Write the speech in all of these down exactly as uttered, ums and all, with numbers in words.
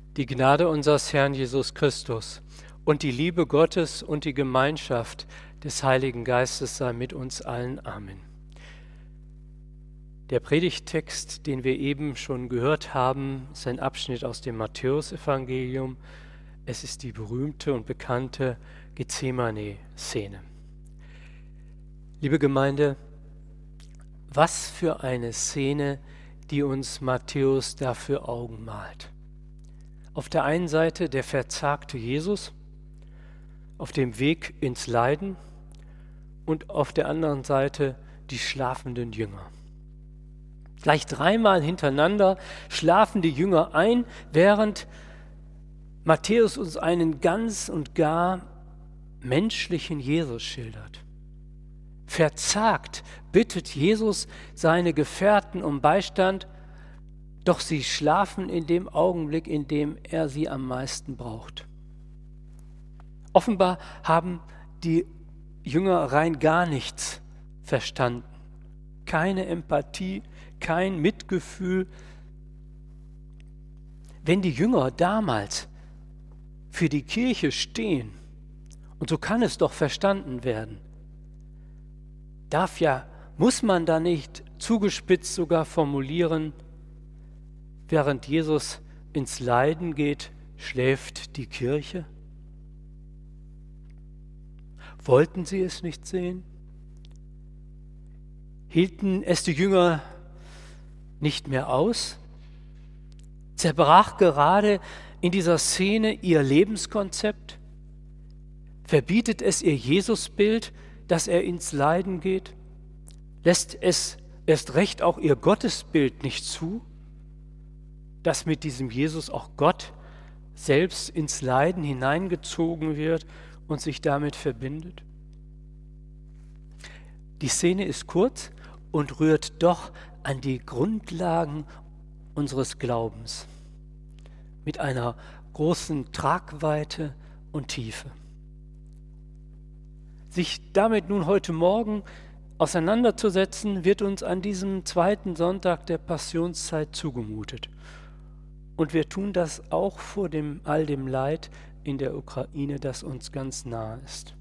Die Gnade unseres Herrn Jesus Christus und die Liebe Gottes und die Gemeinschaft des Heiligen Geistes sei mit uns allen. Amen. Der Predigttext, den wir eben schon gehört haben, ist ein Abschnitt aus dem Matthäusevangelium. Es ist die berühmte und bekannte Gethsemane-Szene. Liebe Gemeinde, was für eine Szene, die uns Matthäus da für Augen malt. Auf der einen Seite der verzagte Jesus auf dem Weg ins Leiden und auf der anderen Seite die schlafenden Jünger. Gleich dreimal hintereinander schlafen die Jünger ein, während Matthäus uns einen ganz und gar menschlichen Jesus schildert. Verzagt bittet Jesus seine Gefährten um Beistand, doch sie schlafen in dem Augenblick, in dem er sie am meisten braucht. Offenbar haben die Jünger rein gar nichts verstanden. Keine Empathie, kein Mitgefühl. Wenn die Jünger damals für die Kirche stehen, und so kann es doch verstanden werden, darf ja, muss man da nicht zugespitzt sogar formulieren, während Jesus ins Leiden geht, schläft die Kirche? Wollten sie es nicht sehen? Hielten es die Jünger nicht mehr aus? Zerbrach gerade in dieser Szene ihr Lebenskonzept? Verbietet es ihr Jesusbild, dass er ins Leiden geht? Lässt es erst recht auch ihr Gottesbild nicht zu, dass mit diesem Jesus auch Gott selbst ins Leiden hineingezogen wird und sich damit verbindet? Die Szene ist kurz und rührt doch an die Grundlagen unseres Glaubens mit einer großen Tragweite und Tiefe. Sich damit nun heute Morgen auseinanderzusetzen, wird uns an diesem zweiten Sonntag der Passionszeit zugemutet. Und wir tun das auch vor dem, all dem Leid in der Ukraine, das uns ganz nahe ist.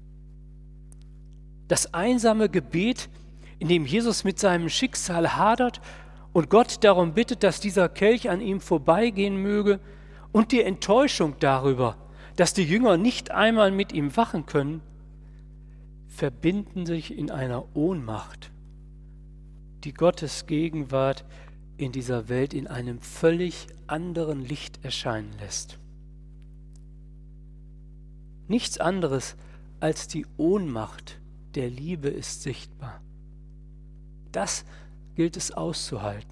Das einsame Gebet, in dem Jesus mit seinem Schicksal hadert und Gott darum bittet, dass dieser Kelch an ihm vorbeigehen möge, und die Enttäuschung darüber, dass die Jünger nicht einmal mit ihm wachen können, verbinden sich in einer Ohnmacht, die Gottes Gegenwart in dieser Welt in einem völlig anderen Licht erscheinen lässt. Nichts anderes als die Ohnmacht der Liebe ist sichtbar. Das gilt es auszuhalten.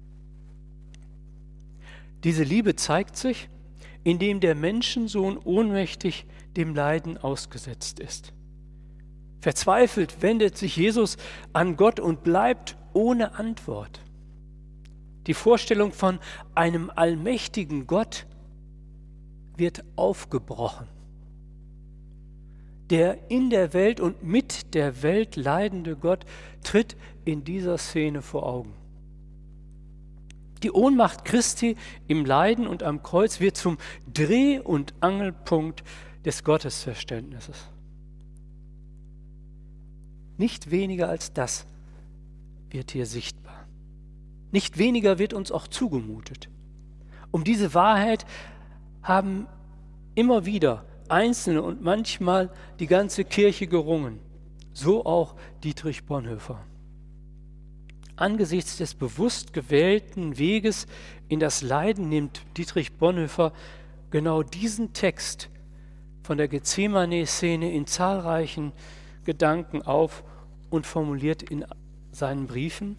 Diese Liebe zeigt sich, indem der Menschensohn ohnmächtig dem Leiden ausgesetzt ist. Verzweifelt wendet sich Jesus an Gott und bleibt ohne Antwort. Die Vorstellung von einem allmächtigen Gott wird aufgebrochen. Der in der Welt und mit der Welt leidende Gott tritt in dieser Szene vor Augen. Die Ohnmacht Christi im Leiden und am Kreuz wird zum Dreh- und Angelpunkt des Gottesverständnisses. Nicht weniger als das wird hier sichtbar. Nicht weniger wird uns auch zugemutet. Um diese Wahrheit haben immer wieder Einzelne und manchmal die ganze Kirche gerungen. So auch Dietrich Bonhoeffer. Angesichts des bewusst gewählten Weges in das Leiden nimmt Dietrich Bonhoeffer genau diesen Text von der Gethsemane-Szene in zahlreichen Gedanken auf und formuliert in seinen Briefen: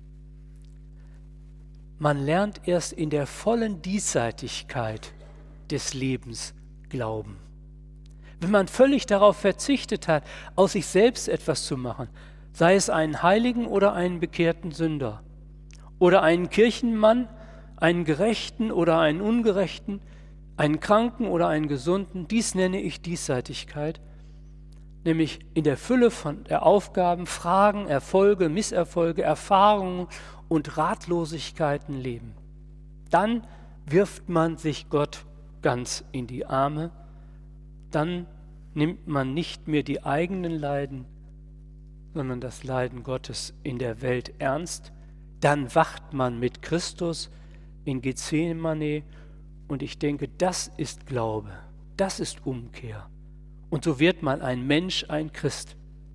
Man lernt erst in der vollen Diesseitigkeit des Lebens glauben. Wenn man völlig darauf verzichtet hat, aus sich selbst etwas zu machen, sei es einen Heiligen oder einen bekehrten Sünder, oder einen Kirchenmann, einen Gerechten oder einen Ungerechten, einen Kranken oder einen Gesunden, dies nenne ich Diesseitigkeit, nämlich in der Fülle von der Aufgaben, Fragen, Erfolge, Misserfolge, Erfahrungen und Ratlosigkeiten leben. Dann wirft man sich Gott ganz in die Arme, dann nimmt man nicht mehr die eigenen Leiden, sondern das Leiden Gottes in der Welt ernst. Dann wacht man mit Christus in Gethsemane und ich denke, das ist Glaube, das ist Umkehr. Und so wird man ein Mensch, ein Christ.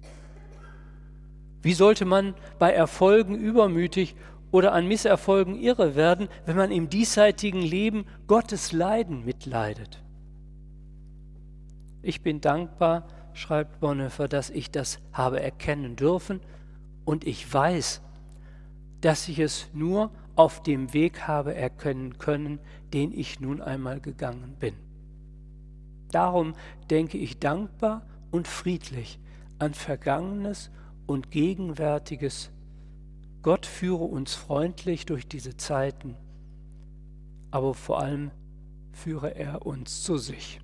Wie sollte man bei Erfolgen übermütig oder an Misserfolgen irre werden, wenn man im diesseitigen Leben Gottes Leiden mitleidet? Ich bin dankbar, schreibt Bonhoeffer, dass ich das habe erkennen dürfen und ich weiß, dass ich es nur auf dem Weg habe erkennen können, den ich nun einmal gegangen bin. Darum denke ich dankbar und friedlich an Vergangenes und Gegenwärtiges. Gott führe uns freundlich durch diese Zeiten, aber vor allem führe er uns zu sich.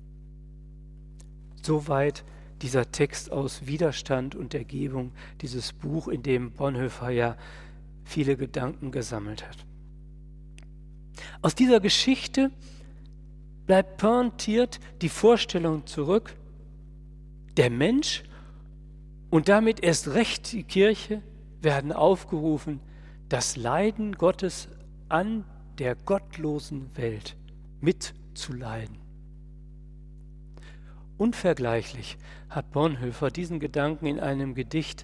Soweit dieser Text aus Widerstand und Ergebung, dieses Buch, in dem Bonhoeffer ja viele Gedanken gesammelt hat. Aus dieser Geschichte bleibt pointiert die Vorstellung zurück, der Mensch und damit erst recht die Kirche werden aufgerufen, das Leiden Gottes an der gottlosen Welt mitzuleiden. Unvergleichlich hat Bonhoeffer diesen Gedanken in einem Gedicht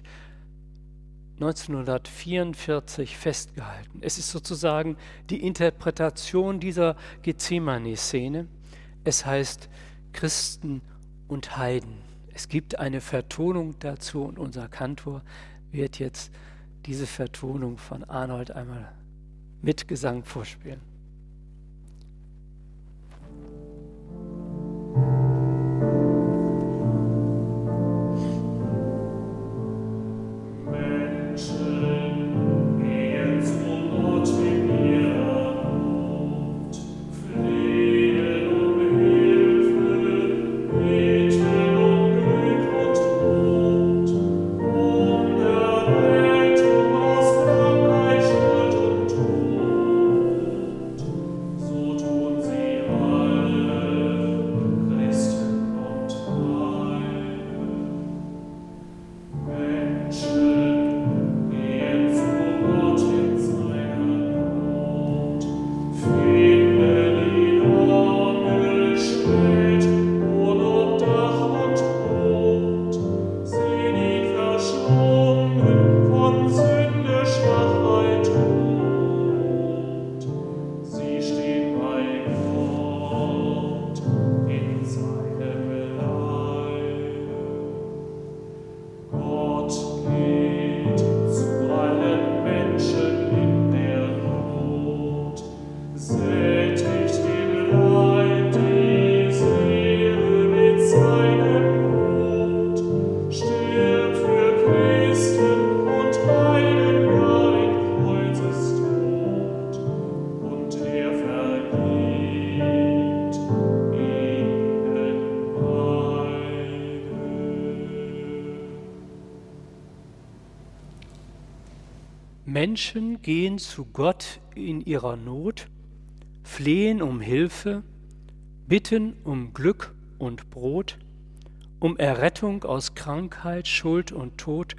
neunzehnhundertvierundvierzig festgehalten. Es ist sozusagen die Interpretation dieser Gethsemane-Szene. Es heißt Christen und Heiden. Es gibt eine Vertonung dazu und unser Kantor wird jetzt diese Vertonung von Arnold einmal mit Gesang vorspielen. Menschen gehen zu Gott in ihrer Not, flehen um Hilfe, bitten um Glück und Brot, um Errettung aus Krankheit, Schuld und Tod.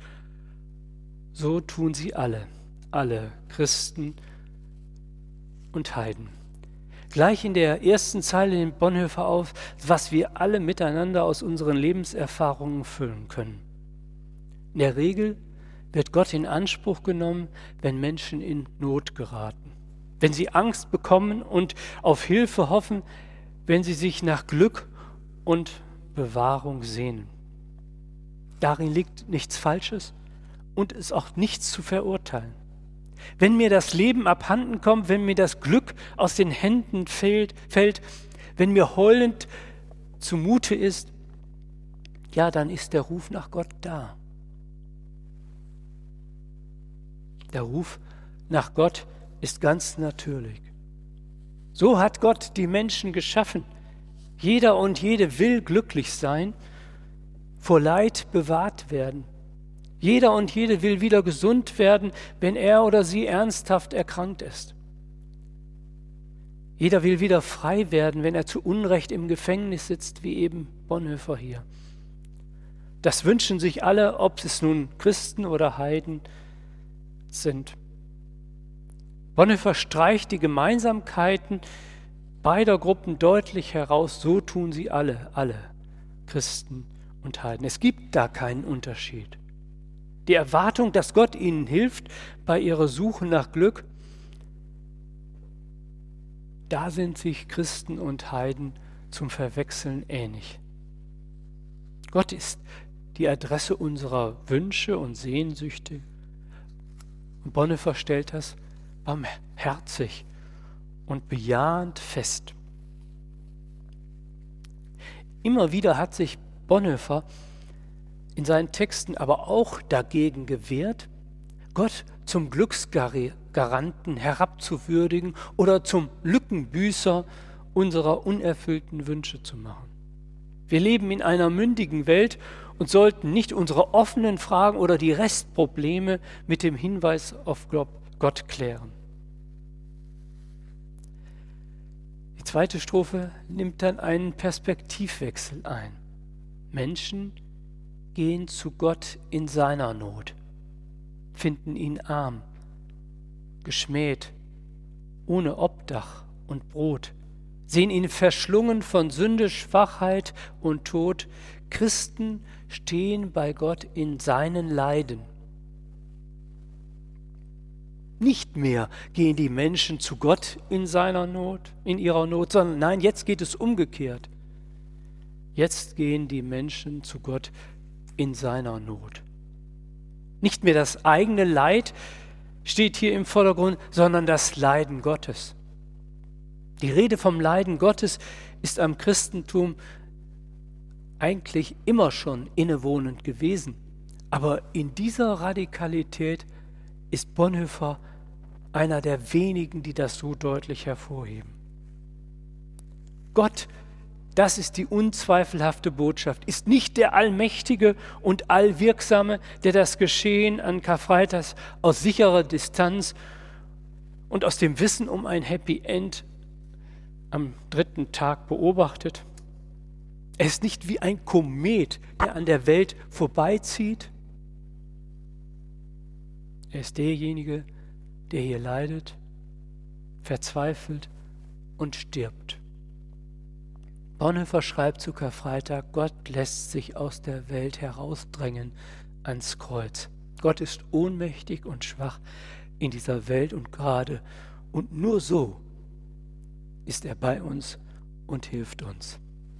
So tun sie alle, alle Christen und Heiden. Gleich in der ersten Zeile nimmt Bonhoeffer auf, was wir alle miteinander aus unseren Lebenserfahrungen füllen können. In der Regel wird Gott in Anspruch genommen, wenn Menschen in Not geraten, wenn sie Angst bekommen und auf Hilfe hoffen, wenn sie sich nach Glück und Bewahrung sehnen. Darin liegt nichts Falsches und ist auch nichts zu verurteilen. Wenn mir das Leben abhanden kommt, wenn mir das Glück aus den Händen fällt, fällt, wenn mir heulend zumute ist, ja, dann ist der Ruf nach Gott da. Der Ruf nach Gott ist ganz natürlich. So hat Gott die Menschen geschaffen. Jeder und jede will glücklich sein, vor Leid bewahrt werden. Jeder und jede will wieder gesund werden, wenn er oder sie ernsthaft erkrankt ist. Jeder will wieder frei werden, wenn er zu Unrecht im Gefängnis sitzt, wie eben Bonhoeffer hier. Das wünschen sich alle, ob es nun Christen oder Heiden sind. Bonhoeffer streicht die Gemeinsamkeiten beider Gruppen deutlich heraus. So tun sie alle, alle Christen und Heiden. Es gibt da keinen Unterschied. Die Erwartung, dass Gott ihnen hilft bei ihrer Suche nach Glück, da sind sich Christen und Heiden zum Verwechseln ähnlich. Gott ist die Adresse unserer Wünsche und Sehnsüchte. Und Bonhoeffer stellt das barmherzig und bejahend fest. Immer wieder hat sich Bonhoeffer in seinen Texten aber auch dagegen gewehrt, Gott zum Glücksgaranten herabzuwürdigen oder zum Lückenbüßer unserer unerfüllten Wünsche zu machen. Wir leben in einer mündigen Welt und sollten nicht unsere offenen Fragen oder die Restprobleme mit dem Hinweis auf Gott klären. Die zweite Strophe nimmt dann einen Perspektivwechsel ein. Menschen gehen zu Gott in seiner Not, finden ihn arm, geschmäht, ohne Obdach und Brot, sehen ihn verschlungen von Sünde, Schwachheit und Tod. Christen stehen bei Gott in seinen Leiden. Nicht mehr gehen die Menschen zu Gott in seiner Not, in ihrer Not, sondern nein, jetzt geht es umgekehrt. Jetzt gehen die Menschen zu Gott in seiner Not. Nicht mehr das eigene Leid steht hier im Vordergrund, sondern das Leiden Gottes. Die Rede vom Leiden Gottes ist am Christentum eigentlich immer schon innewohnend gewesen. Aber in dieser Radikalität ist Bonhoeffer einer der wenigen, die das so deutlich hervorheben. Gott, das ist die unzweifelhafte Botschaft, ist nicht der Allmächtige und Allwirksame, der das Geschehen an Karfreitags aus sicherer Distanz und aus dem Wissen um ein Happy End am dritten Tag beobachtet. Er ist nicht wie ein Komet, der an der Welt vorbeizieht. Er ist derjenige, der hier leidet, verzweifelt und stirbt. Bonhoeffer schreibt zu Karfreitag, Gott lässt sich aus der Welt herausdrängen ans Kreuz. Gott ist ohnmächtig und schwach in dieser Welt und gerade und nur so ist er bei uns und hilft uns.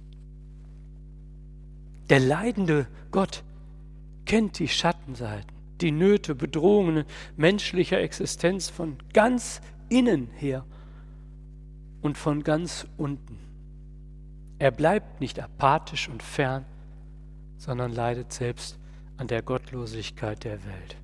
Der leidende Gott kennt die Schattenseiten, die Nöte, Bedrohungen menschlicher Existenz von ganz innen her und von ganz unten. Er bleibt nicht apathisch und fern, sondern leidet selbst an der Gottlosigkeit der Welt.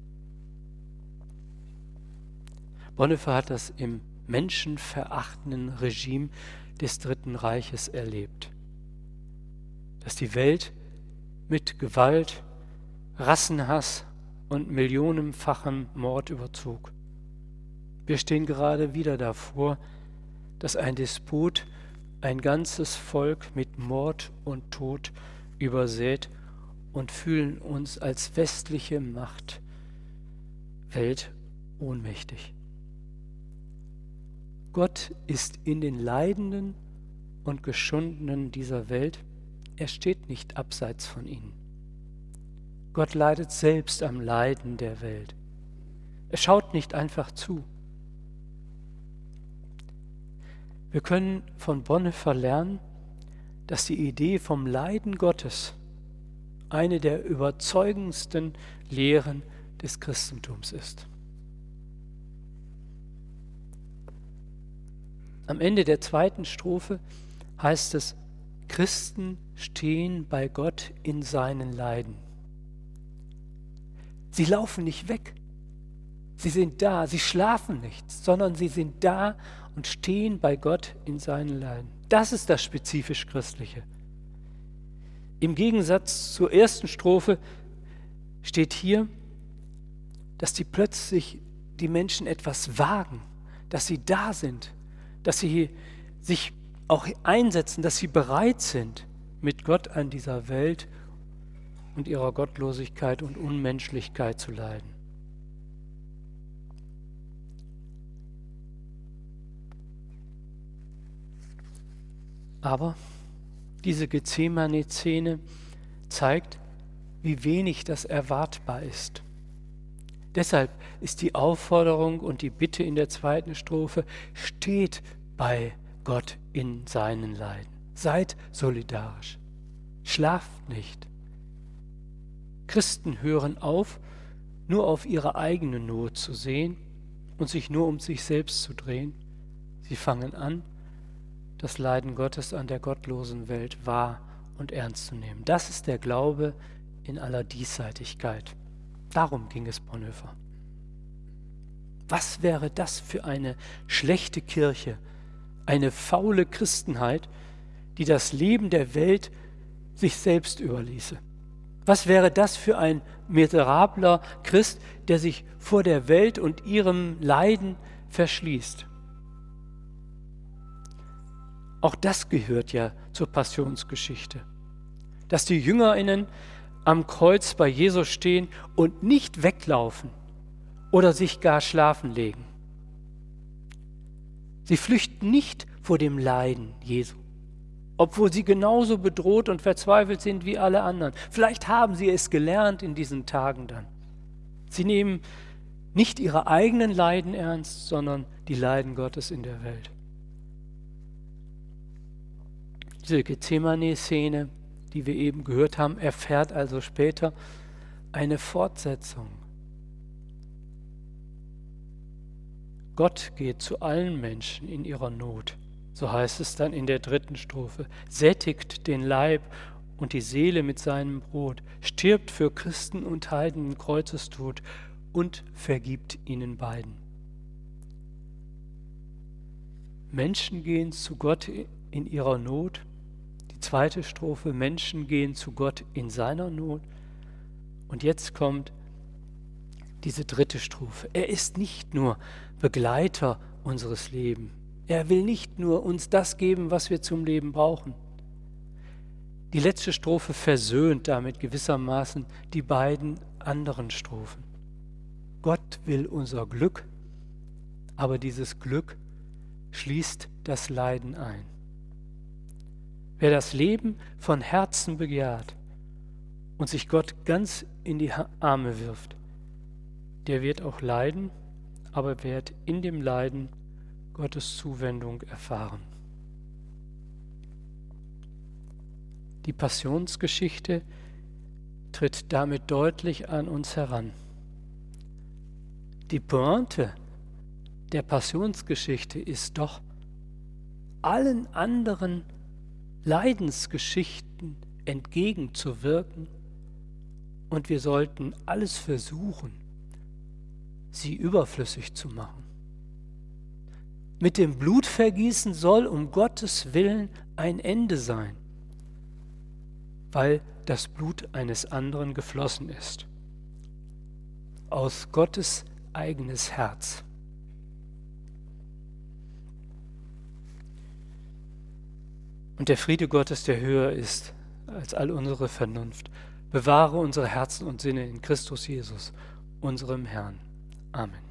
Bonhoeffer hat das im menschenverachtenden Regime des Dritten Reiches erlebt, dass die Welt mit Gewalt, Rassenhass und millionenfachem Mord überzog. Wir stehen gerade wieder davor, dass ein Despot ein ganzes Volk mit Mord und Tod übersät und fühlen uns als westliche Macht Welt ohnmächtig. Gott ist in den Leidenden und Geschundenen dieser Welt. Er steht nicht abseits von ihnen. Gott leidet selbst am Leiden der Welt. Er schaut nicht einfach zu. Wir können von Bonhoeffer lernen, dass die Idee vom Leiden Gottes eine der überzeugendsten Lehren des Christentums ist. Am Ende der zweiten Strophe heißt es, Christen stehen bei Gott in seinen Leiden. Sie laufen nicht weg. Sie sind da, sie schlafen nicht, sondern sie sind da und stehen bei Gott in seinen Leiden. Das ist das spezifisch Christliche. Im Gegensatz zur ersten Strophe steht hier, dass die plötzlich die Menschen etwas wagen, dass sie da sind, dass sie sich auch einsetzen, dass sie bereit sind, mit Gott an dieser Welt und ihrer Gottlosigkeit und Unmenschlichkeit zu leiden. Aber diese Gethsemane-Szene zeigt, wie wenig das erwartbar ist. Deshalb ist die Aufforderung und die Bitte in der zweiten Strophe: steht bei Gott in seinen Leiden. Seid solidarisch. Schlaft nicht. Christen hören auf, nur auf ihre eigene Not zu sehen und sich nur um sich selbst zu drehen. Sie fangen an, das Leiden Gottes an der gottlosen Welt wahr und ernst zu nehmen. Das ist der Glaube in aller Diesseitigkeit. Darum ging es Bonhoeffer. Was wäre das für eine schlechte Kirche, eine faule Christenheit, die das Leben der Welt sich selbst überließe? Was wäre das für ein miserabler Christ, der sich vor der Welt und ihrem Leiden verschließt? Auch das gehört ja zur Passionsgeschichte. Dass die JüngerInnen am Kreuz bei Jesus stehen und nicht weglaufen oder sich gar schlafen legen. Sie flüchten nicht vor dem Leiden Jesu, obwohl sie genauso bedroht und verzweifelt sind wie alle anderen. Vielleicht haben sie es gelernt in diesen Tagen dann. Sie nehmen nicht ihre eigenen Leiden ernst, sondern die Leiden Gottes in der Welt. Diese Gethsemane-Szene, die wir eben gehört haben, erfährt also später eine Fortsetzung. Gott geht zu allen Menschen in ihrer Not, so heißt es dann in der dritten Strophe, sättigt den Leib und die Seele mit seinem Brot, stirbt für Christen und Heiden in Kreuzestod und vergibt ihnen beiden. Menschen gehen zu Gott in ihrer Not. Die zweite Strophe, Menschen gehen zu Gott in seiner Not. Und jetzt kommt diese dritte Strophe. Er ist nicht nur Begleiter unseres Lebens. Er will nicht nur uns das geben, was wir zum Leben brauchen. Die letzte Strophe versöhnt damit gewissermaßen die beiden anderen Strophen. Gott will unser Glück, aber dieses Glück schließt das Leiden ein. Wer das Leben von Herzen begehrt und sich Gott ganz in die Arme wirft, der wird auch leiden, aber wird in dem Leiden Gottes Zuwendung erfahren. Die Passionsgeschichte tritt damit deutlich an uns heran. Die Pointe der Passionsgeschichte ist doch, allen anderen Leidensgeschichten entgegenzuwirken, und wir sollten alles versuchen, sie überflüssig zu machen. Mit dem Blutvergießen soll um Gottes Willen ein Ende sein, weil das Blut eines anderen geflossen ist. Aus Gottes eigenes Herz. Und der Friede Gottes, der höher ist als all unsere Vernunft, bewahre unsere Herzen und Sinne in Christus Jesus, unserem Herrn. Amen.